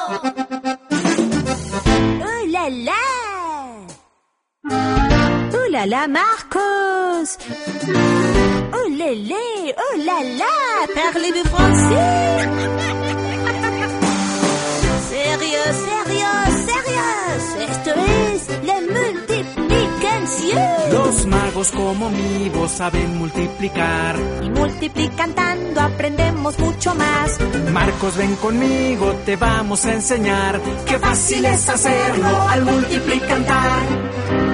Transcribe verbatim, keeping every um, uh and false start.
¡Oh, la, la! ¡Oh, la, la, Marcos! ¡Oh, la, la! ¡Oh, la, la! Parlez-vous français? ¡Sérieux, sérieux, sérieux! Esto es la multiplicación. Los magos como mi voz saben multiplicar. Y multiplicando aprendemos mucho más. Marcos, ven conmigo, te vamos a enseñar. Qué fácil es hacerlo al multiplicar.